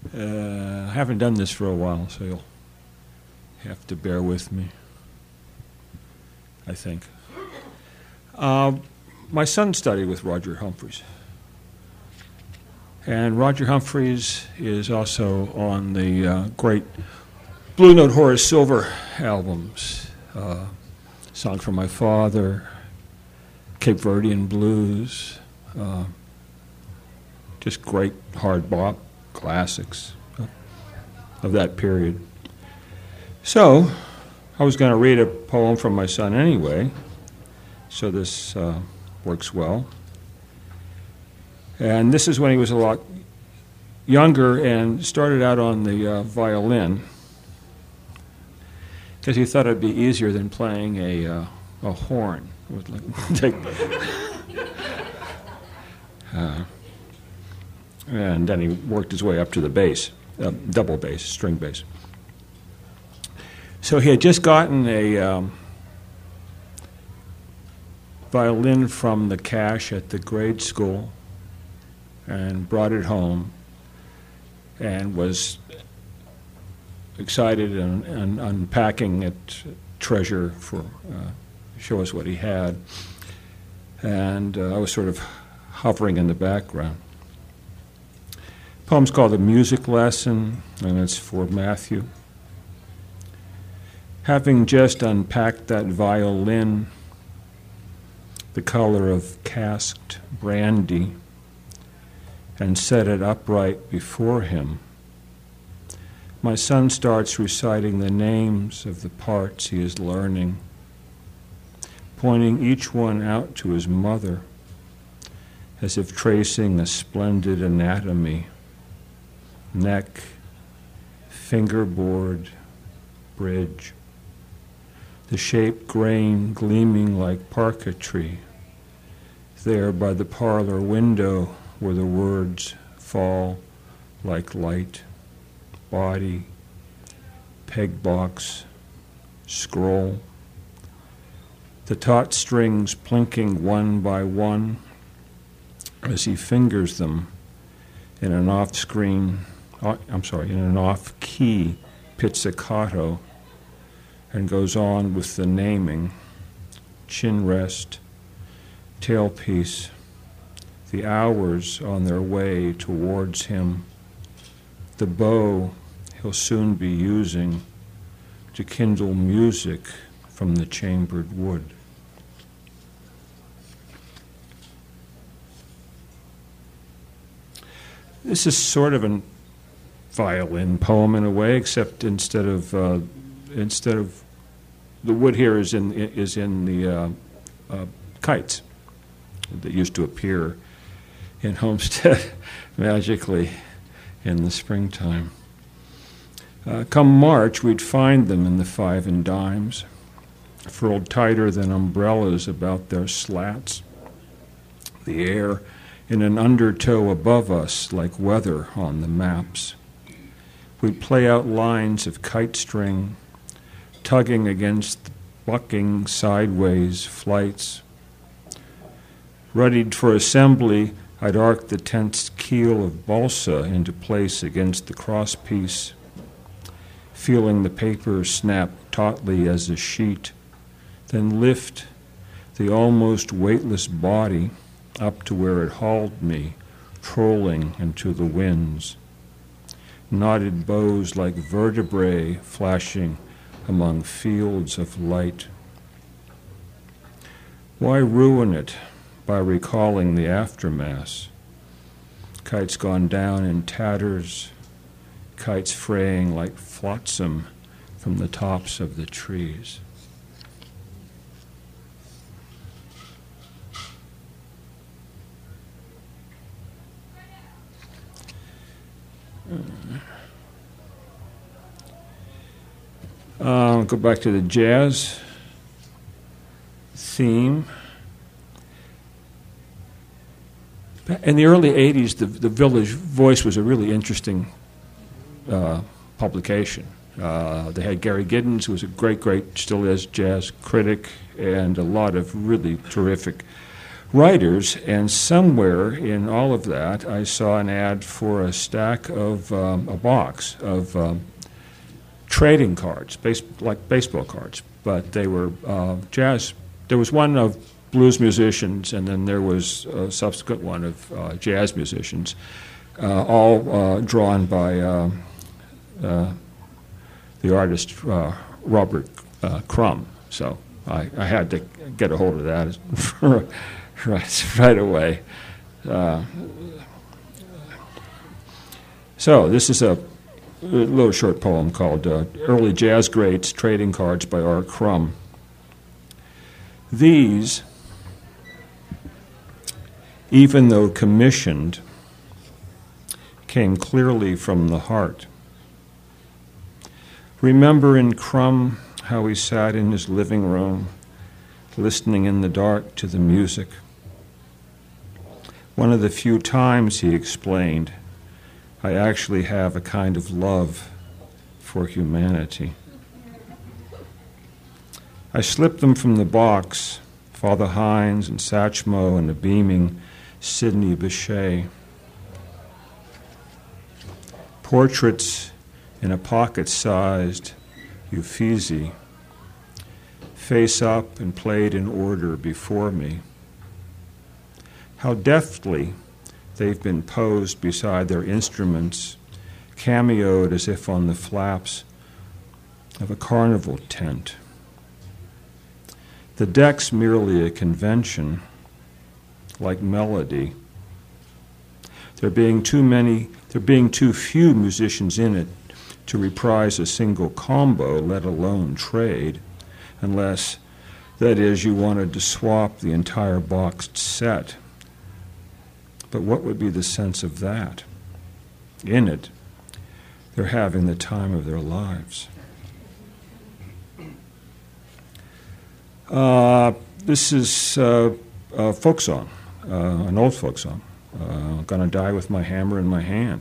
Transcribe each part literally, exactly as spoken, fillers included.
Uh, I haven't done this for a while, so you'll have to bear with me, I think. Uh, my son studied with Roger Humphreys. And Roger Humphreys is also on the uh, great Blue Note Horace Silver albums. Uh, Song for My Father, Cape Verdean Blues, uh, just great hard bop classics of that period. So I was going to read a poem from my son anyway, so this uh, works well. And this is when he was a lot younger and started out on the uh, violin, because he thought it'd be easier than playing a uh, a horn. It would like take, uh, and then he worked his way up to the bass, uh, double bass, string bass. So he had just gotten a um, violin from the cache at the grade school and brought it home and was excited and, and unpacking it, treasure for uh, show us what he had. And uh, I was sort of hovering in the background. The poem's called A Music Lesson, and it's for Matthew. Having just unpacked that violin, the color of casked brandy, and set it upright before him, my son starts reciting the names of the parts he is learning, pointing each one out to his mother, as if tracing a splendid anatomy: neck, fingerboard, bridge, the shaped grain gleaming like parquetry, there by the parlor window where the words fall like light: body, peg box, scroll. The taut strings plinking one by one as he fingers them in an off-screen, I'm sorry, in an off-key pizzicato, and goes on with the naming: chin rest, tailpiece, the hours on their way towards him, the bow he'll soon be using to kindle music from the chambered wood. This is sort of a violin poem in a way, except instead of uh, instead of the wood here is in is in the uh, uh, kites that used to appear in Homestead magically in the springtime. Uh, come March, we'd find them in the five and dimes, furled tighter than umbrellas about their slats, the air in an undertow above us like weather on the maps. We'd play out lines of kite string, tugging against bucking sideways flights. Readied for assembly, I'd arc the tense keel of balsa into place against the crosspiece, feeling the paper snap tautly as a sheet, then lift the almost weightless body up to where it hauled me, trolling into the winds. Knotted bows like vertebrae flashing among fields of light. Why ruin it by recalling the aftermath? Kites gone down in tatters, kites fraying like flotsam from the tops of the trees. Uh, go back to the jazz theme. In the early eighties, the, the Village Voice was a really interesting uh, publication. Uh, they had Gary Giddens, who was a great, great, still is, jazz critic, and a lot of really terrific writers, and somewhere in all of that, I saw an ad for a stack of um, a box of um, trading cards, base, like baseball cards, but they were uh, jazz. There was one of blues musicians, and then there was a subsequent one of uh, jazz musicians, uh, all uh, drawn by uh, uh, the artist uh, Robert uh, Crumb. So I, I had to get a hold of that right, right away. Uh, so this is a, a little short poem called uh, Early Jazz Greats, Trading Cards by R. Crumb. These, even though commissioned, came clearly from the heart. Remember in Crumb how he sat in his living room, listening in the dark to the music. One of the few times, he explained, I actually have a kind of love for humanity. I slipped them from the box, Father Hines and Satchmo and a beaming Sidney Bechet. Portraits in a pocket-sized Uffizi, face up and played in order before me. How deftly they've been posed beside their instruments, cameoed as if on the flaps of a carnival tent. The deck's merely a convention, like melody. There being too many, there being too few musicians in it to reprise a single combo, let alone trade, unless, that is, you wanted to swap the entire boxed set. But what would be the sense of that? In it, they're having the time of their lives. Uh, this is uh, a folk song, uh, an old folk song, uh, Gonna Die With My Hammer in My Hand.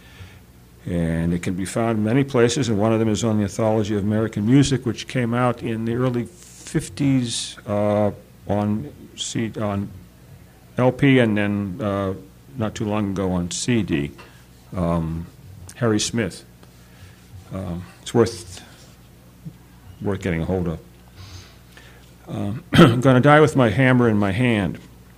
And it can be found in many places, and one of them is on the Anthology of American Music, which came out in the early fifties uh, on C- on L P and then uh, not too long ago on C D. Um, Harry Smith. Um, it's worth worth getting a hold of. Um, I'm going to die with my hammer in my hand.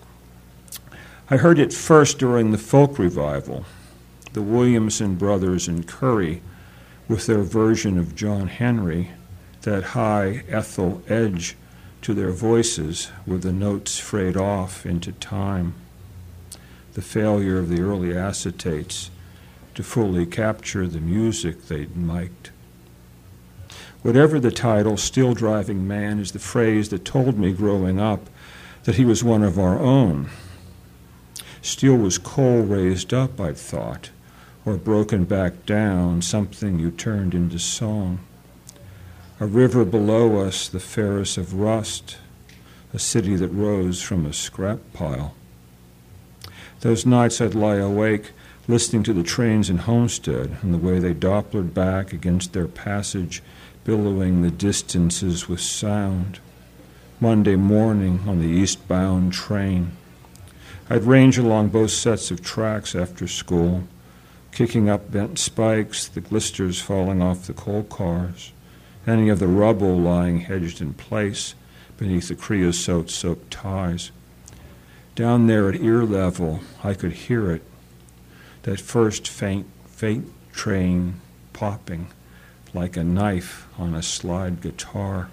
I heard it first during the folk revival, the Williamson brothers and Curry, with their version of John Henry, that high Ethel edge to their voices with the notes frayed off into time, the failure of the early acetates to fully capture the music they'd mic'd. Whatever the title, Still Driving Man is the phrase that told me growing up that he was one of our own. Steel was coal raised up, I'd thought, or broken back down, something you turned into song. A river below us, the Ferris of rust, a city that rose from a scrap pile. Those nights I'd lie awake, listening to the trains in Homestead and the way they Dopplered back against their passage, billowing the distances with sound. Monday morning on the eastbound train. I'd range along both sets of tracks after school, kicking up bent spikes, the glisters falling off the coal cars, any of the rubble lying hedged in place beneath the creosote-soaked ties. Down there at ear level, I could hear it, that first faint, faint train popping like a knife on a slide guitar.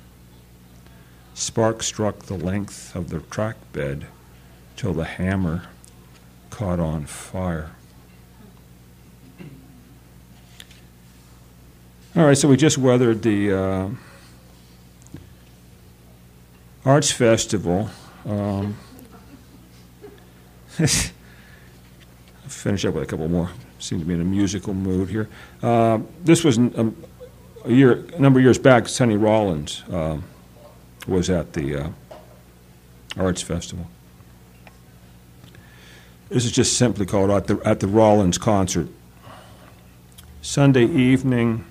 Sparks struck the length of the track bed till the hammer caught on fire. All right, so we just weathered the uh, Arts Festival. Um, I'll finish up with a couple more. Seem to be in a musical mood here. Uh, this was um, a year, a number of years back. Sonny Rollins uh, was at the uh, Arts Festival. This is just simply called at the, at the Rollins Concert. Sunday evening,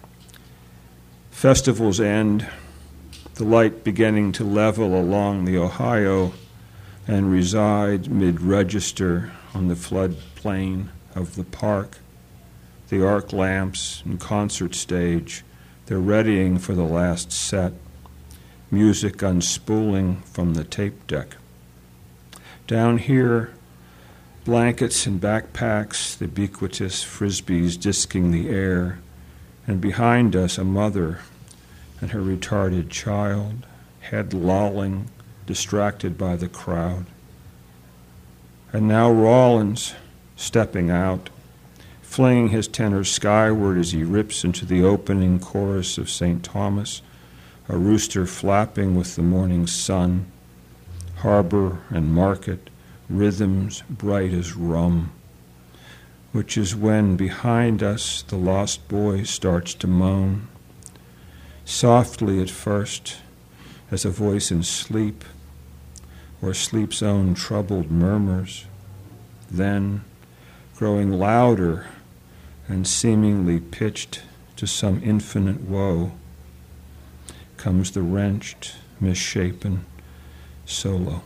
festival's end, the light beginning to level along the Ohio, and reside mid-register on the flood plain of the park. The arc lamps and concert stage, they're readying for the last set, music unspooling from the tape deck. Down here, blankets and backpacks, the ubiquitous frisbees disking the air, and behind us a mother and her retarded child, head lolling, distracted by the crowd. And now Rollins, stepping out, flinging his tenor skyward as he rips into the opening chorus of Saint Thomas, a rooster flapping with the morning sun, harbor and market, rhythms bright as rum, which is when behind us the lost boy starts to moan, softly at first as a voice in sleep or sleep's own troubled murmurs, then growing louder and seemingly pitched to some infinite woe, comes the wrenched, misshapen solo.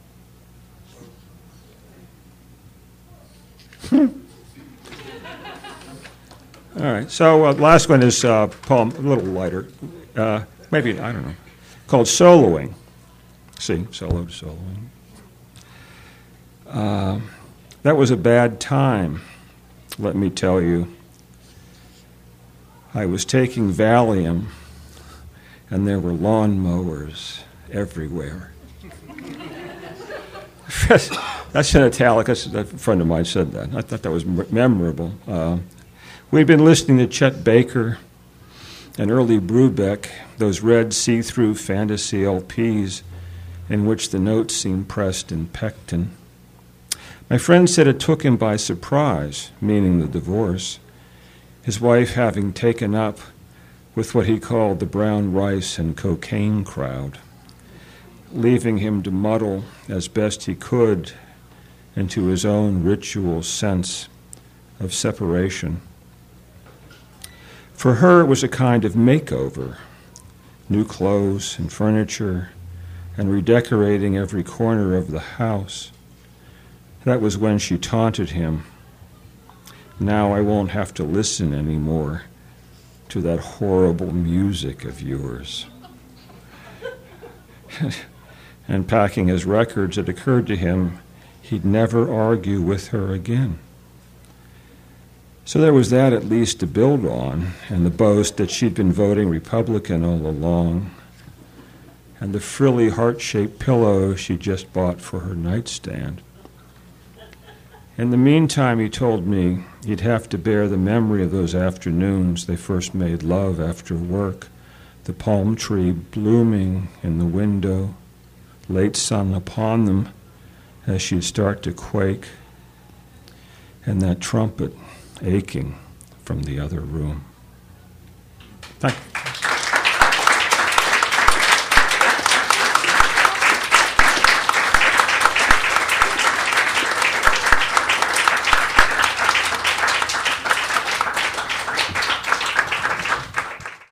All right, so uh, the last one is a uh, poem, a little lighter, uh, maybe, I don't know, called Soloing. See, solo to soloing. Uh, that was a bad time, let me tell you. I was taking Valium, and there were lawn mowers everywhere. That's in italic. A friend of mine said that. I thought that was memorable. Uh, we'd been listening to Chet Baker and early Brubeck, those red see-through fantasy L Ps in which the notes seemed pressed in pectin. My friend said it took him by surprise, meaning the divorce, his wife having taken up with what he called the brown rice and cocaine crowd, leaving him to muddle as best he could into his own ritual sense of separation. For her, it was a kind of makeover, new clothes and furniture, and redecorating every corner of the house. That was when she taunted him. Now I won't have to listen anymore to that horrible music of yours. And packing his records, it occurred to him he'd never argue with her again. So there was that at least to build on, and the boast that she'd been voting Republican all along, and the frilly heart-shaped pillow she just bought for her nightstand. In the meantime, he told me he'd have to bear the memory of those afternoons they first made love after work, the palm tree blooming in the window, late sun upon them as she'd start to quake, and that trumpet aching from the other room. Thank you.